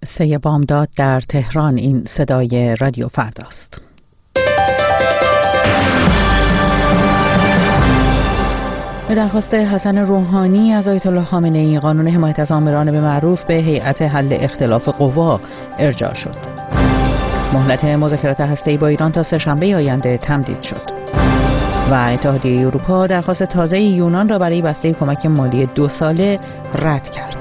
3 بامداد در تهران. این صدای رادیو فرداست. به درخواست حسن روحانی از آیت الله خامنه‌ای قانون حمایت از آمران به معروف به هیئت حل اختلاف قوا ارجاع شد. مهلت مذاکرات هسته‌ای با ایران تا سه‌شنبه آینده تمدید شد. و اتحادیه اروپا درخواست تازه یونان را برای بسته کمک مالی 2 ساله رد کرد.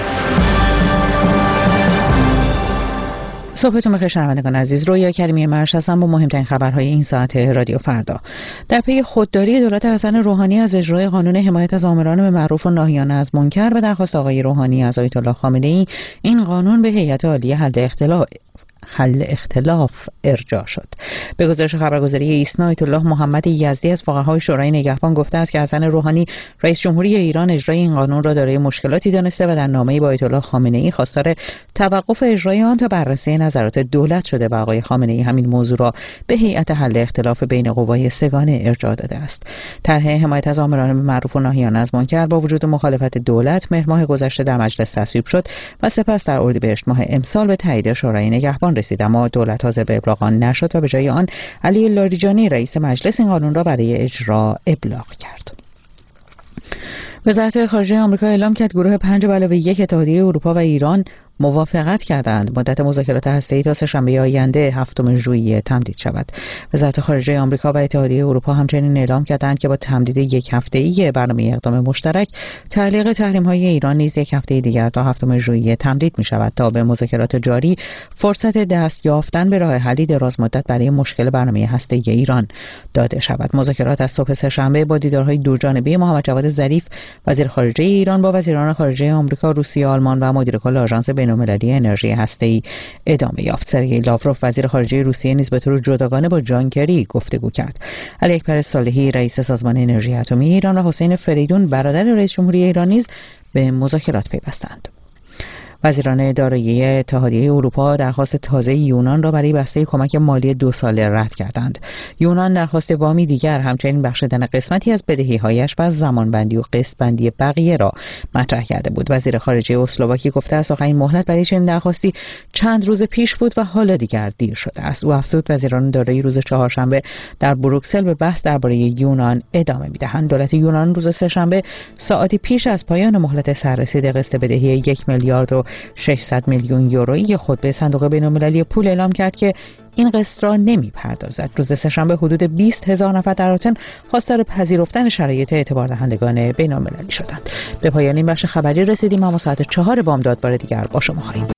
صبحتون بخیر شنوندگان عزیز. رویا کریمی مرش هستم با مهمترین خبرهای این ساعت رادیو فردا. در پی خودداری دولت حسن روحانی از اجرای قانون حمایت از آمران به معروف و ناهیانه از منکر، به درخواست آقای روحانی از آیت الله خامنه‌ای این قانون به هیئت عالیه حل اختلاف ارجاع شد. به گزارش خبرگزاری ایسنا، آیت الله محمد یزدی از فقهای شورای نگهبان گفته است که حسن روحانی رئیس جمهوری ایران اجرای این قانون را دارای مشکلاتی دانسته و در نامه‌ای با آیت الله خامنه‌ای خواستار توقف اجرای آن تا بررسی نظرات دولت شده و آقای خامنه‌ای همین موضوع را به هیئت حل اختلاف بین قوای سگانه ارجاع داده است. طرح حمایت از آمران به معروف و ناهیانه از منکر با وجود مخالفت دولت مهر ماه گذشته در مجلس تصویب شد و سپس در اردیبهشت ماه امسال به تایید شورای نگهبان رسید، اما دولت حاضر به ابلاغ آن نشد و به جای آن علی لاریجانی رئیس مجلس این قانون را برای اجرا ابلاغ کرد. وزارت خارجه آمریکا اعلام کرد گروه 5+1 اتحادیه اروپا و ایران موافقت کردند مدت مذاکرات هسته‌ای تا سه‌شنبه آینده 7 ژوئیه تمدید شود. وزارت خارجه آمریکا و اتحادیه اروپا همچنین اعلام کردند که با تمدید 1 هفته‌ای برنامه اقدام مشترک، تعلیق تحریم‌های ایران نیز 1 هفته دیگر تا 7 ژوئیه تمدید می‌شود تا به مذاکرات جاری فرصت دست یافتن به راه حلی دراز مدت برای مشکل برنامه هسته‌ای ایران داده شود. مذاکرات از صبح سه‌شنبه با دیدارهای دورجانبه محمد جواد ظریف وزیر خارجه ایران با وزیران خارجه آمریکا، روسیه، آلمان و مدیر کل آژانس بین‌المللی انرژی هسته‌ای ادامه یافت. سرگئی لاوروف وزیر خارجه روسیه نیز به طور جداگانه با جان کری گفتگو کرد. علی اکبر صالحی رئیس سازمان انرژی اتمی ایران و حسین فریدون برادر رئیس جمهوری ایران نیز به مذاکرات پیوستند. وزیران دارایی اتحادیه اروپا درخواست تازه یونان را برای بسته کمک مالی 2 ساله رد کردند. یونان درخواست وامی دیگر، همچنین بخشیدن قسمتی از بدهی‌هایش و زمانبندی و قسط‌بندی بقیه را مطرح کرده بود. وزیر خارجه اسلواکی گفته است آخرین مهلت برای چنین درخواستی چند روز پیش بود و حالا دیگر دیر شده است. او افزود وزیران دارایی روز چهارشنبه در بروکسل به بحث درباره یونان ادامه می‌دهند. دولت یونان روز سه‌شنبه ساعتی پیش از پایان مهلت سررسید قسط بدهی 1 میلیارد و 600 میلیون یورویی خود به صندوق بین‌المللی پول اعلام کرد که این قسط را نمی‌پردازد. روز سه‌شنبه حدود 20,000 نفر در آتن خواستار پذیرفتن شرایط اعتبار دهندگان بین‌المللی شدند. به پایان این بخش خبری رسیدیم. اما ساعت 4 بامداد بار دیگر با شما خواهیم بود.